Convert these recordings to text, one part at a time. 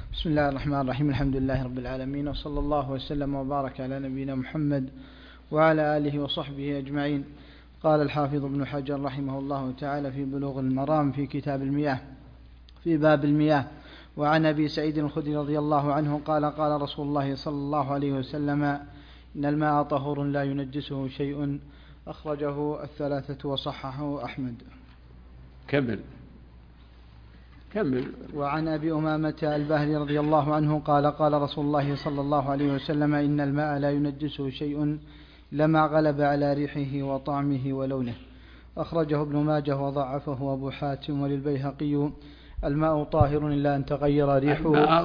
بسم الله الرحمن الرحيم. الحمد لله رب العالمين، وصلى الله وسلم وبارك على نبينا محمد وعلى آله وصحبه أجمعين. قال الحافظ ابن حجر رحمه الله تعالى في بلوغ المرام في كتاب المياه في باب المياه: وعن أبي سعيد الخدري رضي الله عنه قال: قال رسول الله صلى الله عليه وسلم: إن الماء طهور لا ينجسه شيء. أخرجه الثلاثة وصححه أحمد. كمل. وعن أبي أمامة الباهلي رضي الله عنه قال: قال رسول الله صلى الله عليه وسلم: إن الماء لا ينجسه شيء لما غلب على ريحه وطعمه ولونه. أخرجه ابن ماجه وضعفه أبو حاتم. وللبيهقي: الماء طاهر إلا أن تغير ريحه.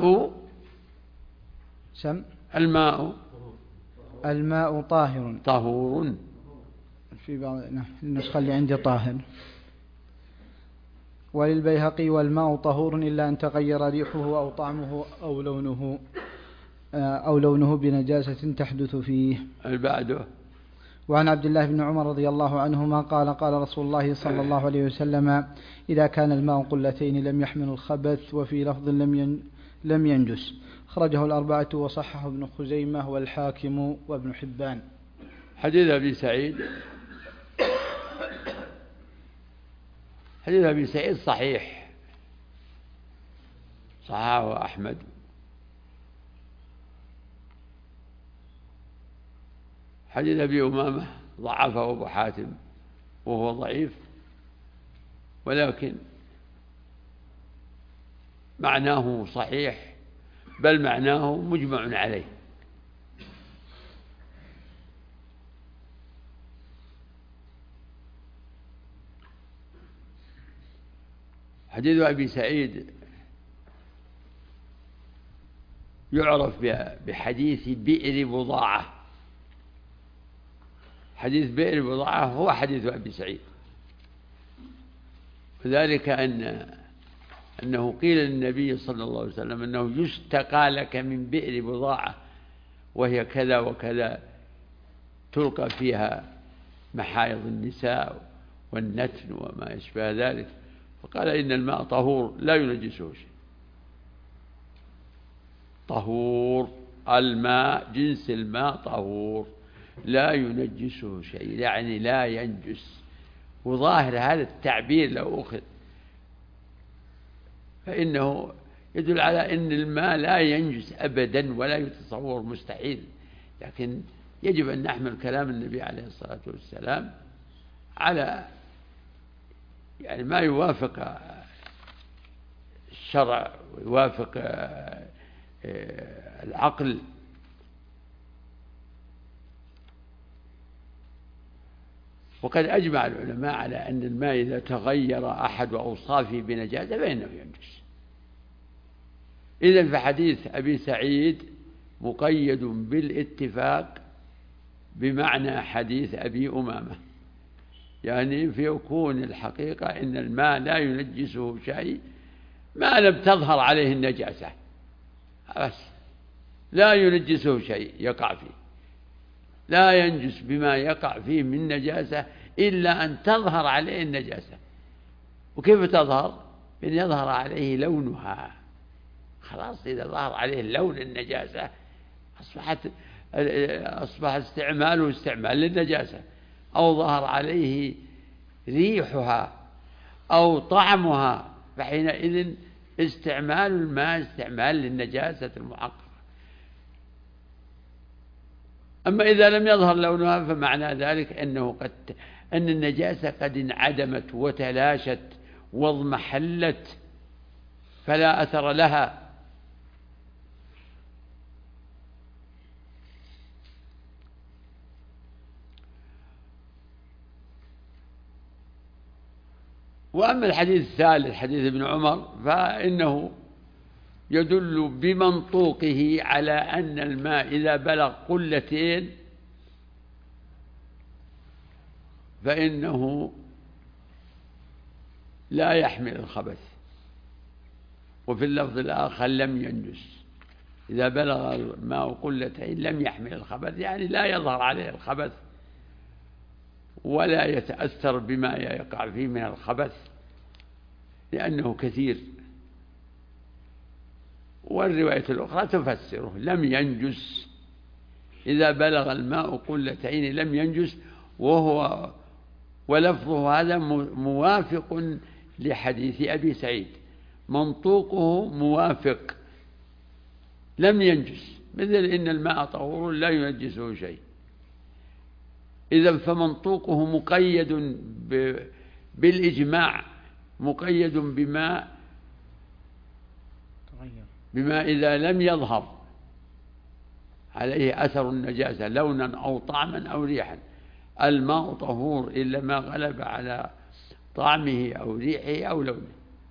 الماء طهور في بعض النسخة اللي عندي طاهر. وللبيهقي: والماء طهور إلا أن تغير ريحه أو طعمه أو لونه بنجاسة تحدث فيه. البعده. وعن عبد الله بن عمر رضي الله عنهما قال: قال رسول الله صلى الله عليه وسلم: إذا كان الماء قلتين لم يحمل الخبث، وفي لفظ لم ينجس. أخرجه الأربعة وصححه ابن خزيمة والحاكم وابن حبان. حديث أبي سعيد صحيح، صححه أحمد. حديث أبي أمامة ضعفه أبو حاتم وهو ضعيف، ولكن معناه صحيح، بل معناه مجمع عليه. حديث أبي سعيد يعرف بحديث بئر بضاعة. حديث بئر بضاعة هو حديث أبي سعيد، وذلك أنه قيل للنبي صلى الله عليه وسلم أنه يستقى لك من بئر بضاعة، وهي كذا وكذا، تلقى فيها محايض النساء والنتن وما يشبه ذلك. فقال: إن الماء طهور لا ينجسه شيء. طهور الماء، جنس الماء طهور لا ينجسه شيء، يعني لا ينجس. وظاهر هذا التعبير لو أخذ فإنه يدل على أن الماء لا ينجس أبدا ولا يتصور، مستحيل. لكن يجب أن نحمل كلام النبي عليه الصلاة والسلام على يعني ما يوافق الشرع ويوافق العقل. وقد أجمع العلماء على أن الماء إذا تغير أحد أوصافه بنجاسة فإنه ينجس. إذن فحديث أبي سعيد مقيد بالاتفاق بمعنى حديث أبي أمامة، يعني فيكون الحقيقة إن الماء لا ينجسه شيء ما لم تظهر عليه النجاسة، بس لا ينجسه شيء يقع فيه، لا ينجس بما يقع فيه من نجاسة إلا أن تظهر عليه النجاسة. وكيف تظهر؟ إن يظهر عليه لونها. خلاص، إذا ظهر عليه لون النجاسة أصبح استعماله استعمال للنجاسة، أو ظهر عليه ريحها أو طعمها، فحينئذ استعمال الماء استعمال للنجاسة المحققة. أما إذا لم يظهر لونها فمعنى ذلك أن النجاسة قد انعدمت وتلاشت واضمحلت فلا أثر لها. وأما الحديث الثالث حديث ابن عمر فإنه يدل بمنطوقه على أن الماء إذا بلغ قلتين فإنه لا يحمل الخبث. وفي اللفظ الآخر لم ينجس. إذا بلغ الماء قلتين لم يحمل الخبث، يعني لا يظهر عليه الخبث ولا يتأثر بما يقع فيه من الخبث لأنه كثير. والرواية الأخرى تفسره لم ينجس، إذا بلغ الماء قلتين لم ينجس، ولفظه هذا موافق لحديث أبي سعيد، منطوقه موافق، لم ينجس، مثل إن الماء طهور لا ينجسه شيء. إذن فمنطوقه مقيد بالإجماع، مقيد بما إذا لم يظهر عليه أثر النجاسة لونا أو طعما أو ريحا. الماء طهور إلا ما غلب على طعمه أو ريحه أو لونه.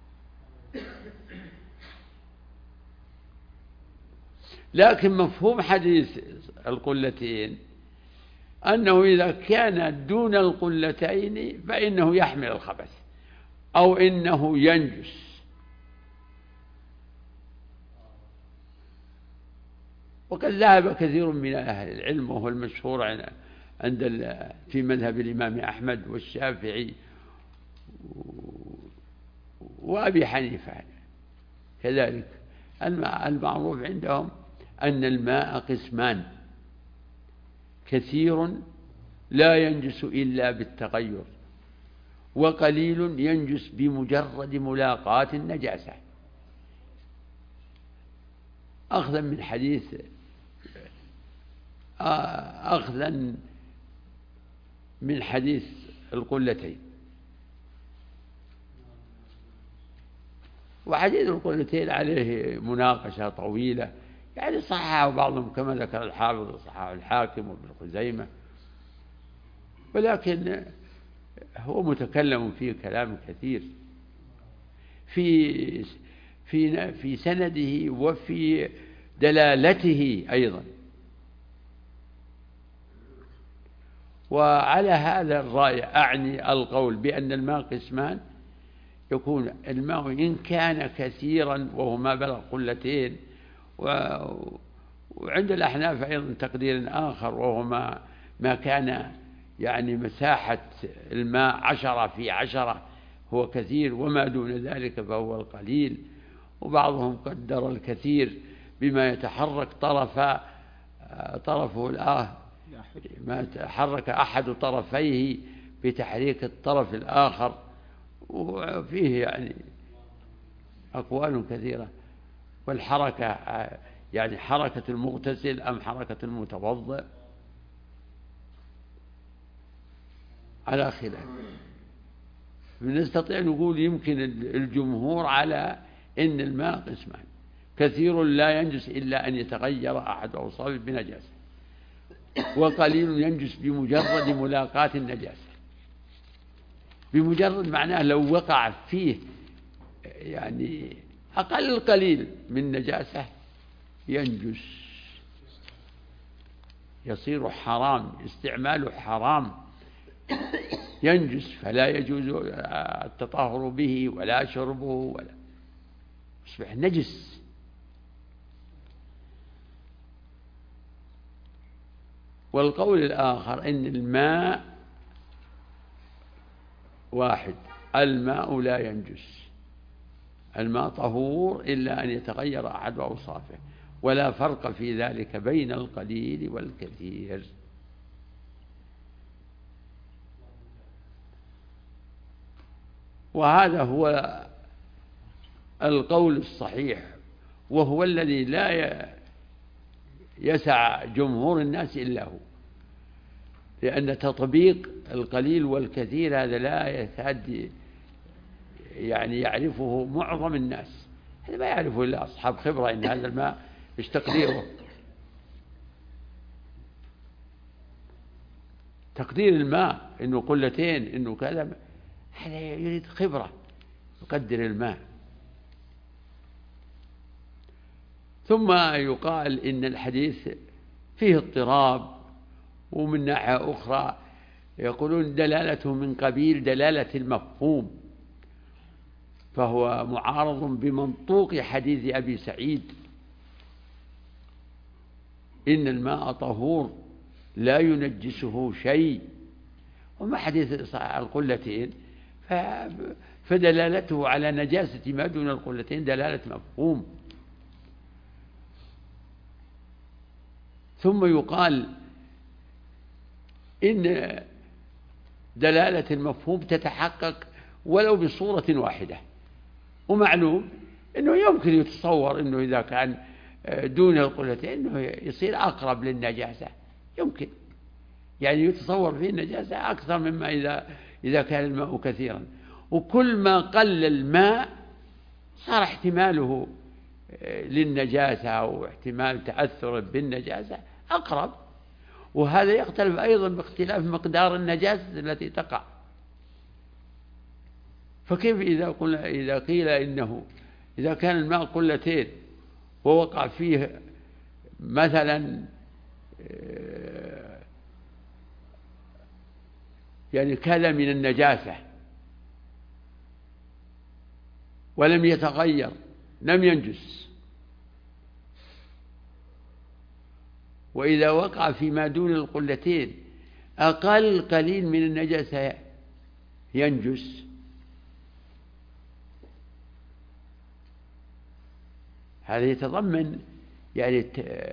لكن مفهوم حديث القلتين أنه إذا كان دون القلتين فإنه يحمل الخبث أو إنه ينجس. وقد ذهب كثير من أهل العلم، وهو المشهور في مذهب الإمام أحمد والشافعي وأبي حنيفة كذلك، المعروف عندهم أن الماء قسمان: كثير لا ينجس إلا بالتغير، وقليل ينجس بمجرد ملاقاة النجاسة. أخذا من حديث القلتين. وحديث القلتين عليه مناقشة طويلة، يعني صححه بعضهم كما ذكر الحافظ، صححه الحاكم وابن خزيمة، ولكن هو متكلم فيه كلام كثير في سنده وفي دلالته أيضا. وعلى هذا الرأي أعني القول بأن الماء قسمان: يكون الماء إن كان كثيرا وهو ما بلغ قلتين، وعند الأحناف أيضا تقدير آخر وهو ما كان يعني مساحة الماء 10 هو كثير، وما دون ذلك فهو القليل. وبعضهم قدر الكثير بما يتحرك طرفه الآخر، ما تحرك أحد طرفيه بتحريك الطرف الآخر، وفيه يعني أقوال كثيرة. والحركة يعني حركة المغتسل أم حركة المتوضئ على خلاف. نستطيع نقول يمكن الجمهور على إن الماء قسمان: كثير لا ينجس إلا أن يتغير أحد أوصافه بنجاسة، وقليل ينجس بمجرد ملاقاة النجاسة. بمجرد معناه لو وقع فيه يعني أقل قليل من نجاسة ينجس، يصير حرام، استعماله حرام، ينجس، فلا يجوز التطهر به ولا شربه ولا، يصبح نجس. والقول الآخر إن الماء واحد، الماء لا ينجس، الماء طهور إلا أن يتغير أحد أوصافه، ولا فرق في ذلك بين القليل والكثير. وهذا هو القول الصحيح، وهو الذي لا يسع جمهور الناس إلا هو، لأن تطبيق القليل والكثير هذا لا يكاد يعني يعرفه معظم الناس، هذا ما يعرفه إلا أصحاب خبرة إن هذا الماء إيش تقديره. تقدير الماء إنه قلتين إنه كذا، هذا يريد خبرة يقدر الماء. ثم يقال إن الحديث فيه اضطراب، ومن ناحية أخرى يقولون دلالته من قبيل دلالة المفهوم، فهو معارض بمنطوق حديث أبي سعيد: إن الماء طهور لا ينجسه شيء. وما حديث القلتين فدلالته على نجاسة ما دون القلتين دلالة مفهوم، ثم يقال إن دلالة المفهوم تتحقق ولو بصورة واحدة، ومعلوم أنه يمكن يتصور أنه إذا كان دون القلتين أنه يصير أقرب للنجاسة، يمكن يعني يتصور فيه النجاسة أكثر مما إذا كان الماء كثيرا. وكل ما قل الماء صار احتماله للنجاسة أو احتمال تأثر بالنجاسة أقرب، وهذا يختلف أيضا باختلاف مقدار النجاسة التي تقع. فكيف إذا قيل إنه إذا كان الماء قلتين ووقع فيه مثلا يعني كذا من النجاسة ولم يتغير لم ينجس، وإذا وقع فيما دون القلتين أقل قليل من النجاسة ينجس، هذا يتضمن يعني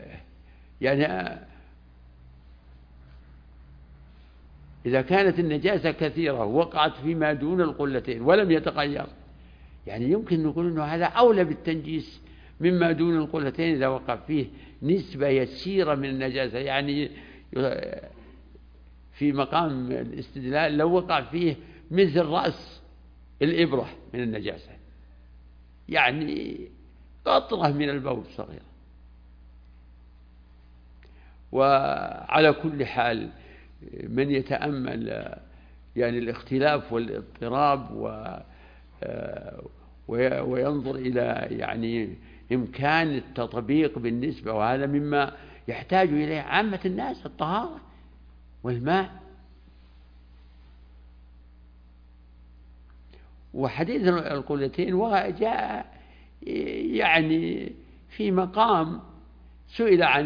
إذا كانت النجاسة كثيرة وقعت فيما دون القلتين ولم يتغير، يعني يمكن نقول أنه هذا أولى بالتنجيس مما دون القلتين إذا وقع فيه نسبة يسيرة من النجاسة. يعني في مقام الاستدلال لو وقع فيه مثل رأس الإبرة من النجاسة، يعني قطرة من البول صغيرة. وعلى كل حال من يتأمل يعني الاختلاف والاضطراب وينظر إلى يعني إمكان التطبيق بالنسبة، وهذا مما يحتاج إليه عامة الناس، الطهارة والماء. وحديث القلتين وجاء يعني في مقام سئل عن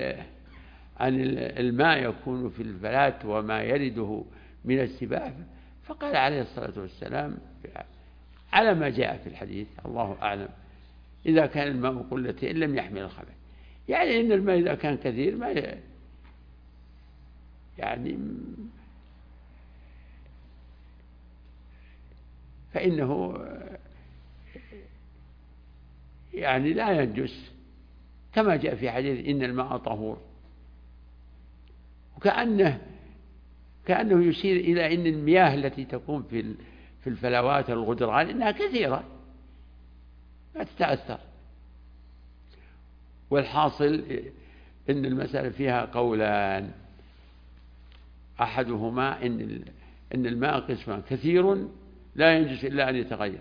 الماء يكون في الفلاة وما يرده من السباع، فقال عليه الصلاة والسلام على ما جاء في الحديث الله أعلم إذا كان الماء قلتين لم يحمل الخبث، يعني إن الماء إذا كان كثير ما يعني فإنه يعني لا ينجس، كما جاء في حديث إن الماء طهور. وكأنه يشير إلى أن المياه التي تكون في الفلوات والغدران إنها كثيرة ما تتأثر. والحاصل إن المسألة فيها قولان، أحدهما إن الماء قسمان، كثير لا ينجس إلا أن يتغير،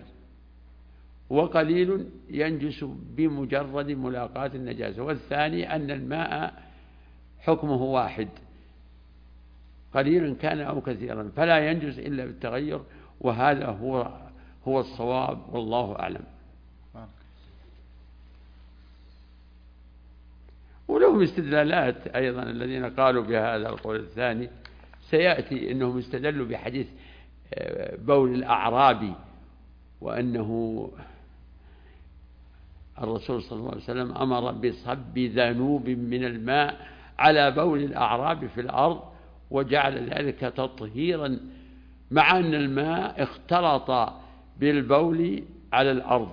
وقليل ينجس بمجرد ملاقاة النجاسة. والثاني أن الماء حكمه واحد قليلا كان أو كثيرا فلا ينجس إلا بالتغير، وهذا هو الصواب والله أعلم. ولهم استدلالات أيضا الذين قالوا بهذا القول الثاني، سيأتي أنهم استدلوا بحديث بول الأعرابي، وأنه الرسول صلى الله عليه وسلم أمر بصب ذنوب من الماء على بول الأعراب في الأرض وجعل ذلك تطهيرا، مع أن الماء اختلط بالبول على الأرض.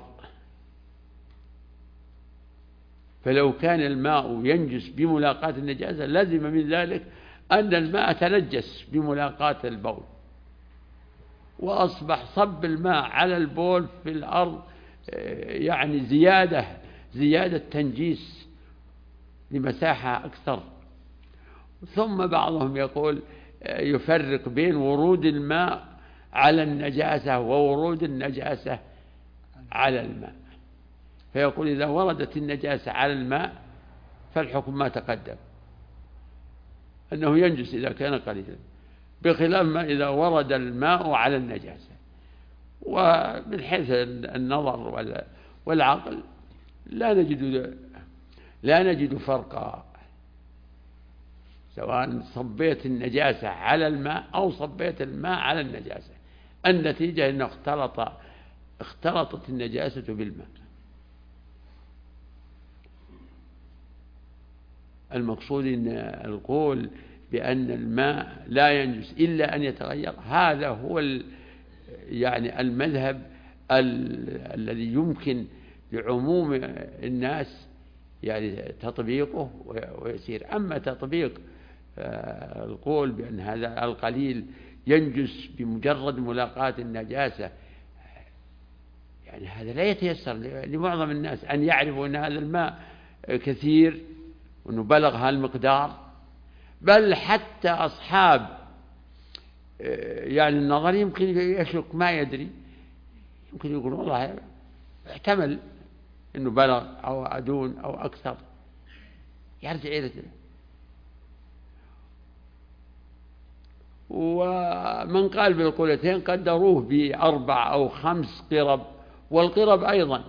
فلو كان الماء ينجس بملاقاة النجاسة لازم من ذلك أن الماء تنجس بملاقاة البول، وأصبح صب الماء على البول في الأرض يعني زيادة تنجيس لمساحة أكثر. ثم بعضهم يقول يفرق بين ورود الماء على النجاسة وورود النجاسة على الماء، فيقول إذا وردت النجاسة على الماء فالحكم ما تقدم أنه ينجس إذا كان قليلا، بخلاف ما إذا ورد الماء على النجاسة. ومن حيث النظر والعقل لا نجد فرقا، سواء صبيت النجاسة على الماء أو صبيت الماء على النجاسة، النتيجة أنه اختلطت النجاسة بالماء. المقصود أن القول بأن الماء لا ينجس إلا أن يتغير، هذا هو يعني المذهب الذي يمكن لعموم الناس يعني تطبيقه ويسير. أما تطبيق القول بأن هذا القليل ينجس بمجرد ملاقاة النجاسة، يعني هذا لا يتيسر لمعظم الناس أن يعرفوا أن هذا الماء كثير وأنه بلغ هالمقدار. بل حتى أصحاب يعني النظر يمكن يشك ما يدري، يمكن يقول والله احتمل أنه بلغ أو أدون أو أكثر، يرجع إلى ذلك. ومن قال بالقلتين قدروه ب4 أو 5 قرب، والقرب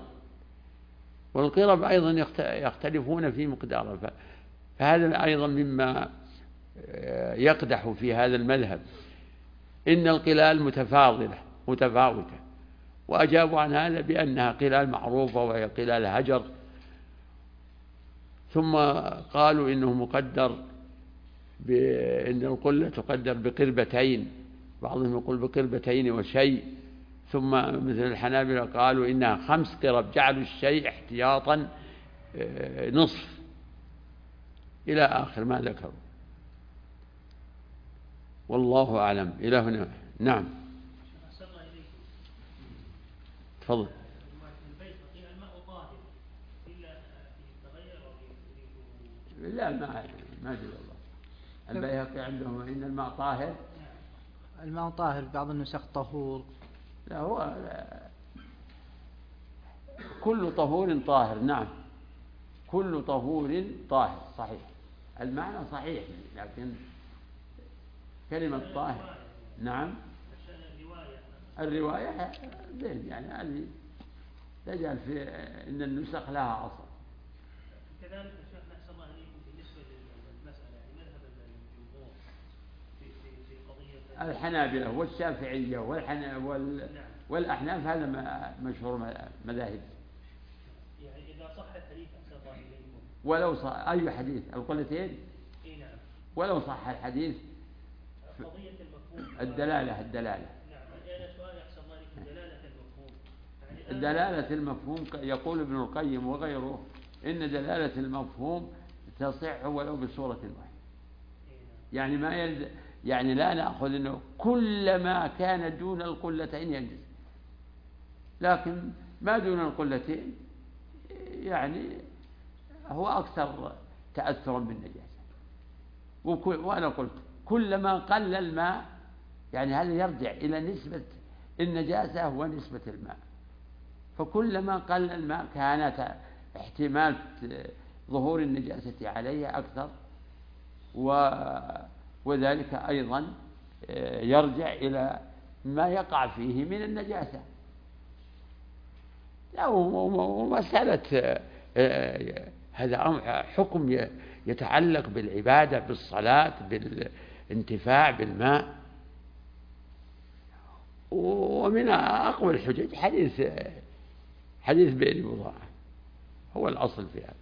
أيضا يختلفون في مقداره، فهذا أيضا مما يقدح في هذا المذهب. إن القلال متفاوتة، وأجابوا عن هذا بأنها قلال معروفة وهي قلال هجر، ثم قالوا إنه مقدر بأن القلة تقدر بقربتين، بعضهم يقول بقربتين وشيء، ثم مثل الحنابلة قالوا إنها 5 قرب، جعلوا الشيء احتياطا نصف إلى آخر ما ذكروا، والله أعلم. إلى هنا. نعم تفضل. لا ما أدري والله. البيهقي عندهم إن الماء طاهر، الماء طاهر، بعض النسخ طهور. لا هو كل طهور طاهر. نعم كل طهور طاهر صحيح، المعنى صحيح، لكن كلمة طاهر نعم الرواية زين، يعني هذه تجعل في إن النسخ لها أصل. كذلك الشيخ نحسن الله عليكم بالنسبة للمسألة، يعني مذهب الجمهور في قضية الحنابلة والشافعية والأحناف، هذا مشهور مذاهب. يعني إذا صح الحديث أحسن الله عليكم، ولو صح أي حديث القلتين، نعم ولو صح الحديث قضية المفهوم الدلالة. نعم أنا سؤال أحسن الله عليكم دلالة المفهوم، يعني دلالة المفهوم يقول ابن القيم وغيره إن دلالة المفهوم تصح ولو بصورة واحدة، يعني ما يعني لا نأخذ إنه كل ما كان دون القلتين ينجز، لكن ما دون القلتين يعني هو أكثر تأثرا بالنجاسة. وأنا قلت كلما قل الماء يعني هذا يرجع إلى نسبة النجاسة ونسبة الماء، فكلما قل الماء كانت احتمال ظهور النجاسة عليه أكثر، وذلك أيضا يرجع إلى ما يقع فيه من النجاسة. ومسألة هذا حكم يتعلق بالعبادة، بالصلاة، بالانتفاع بالماء. ومن أقوى الحجج حديث بئر بضاعة، هو الأصل في هذا.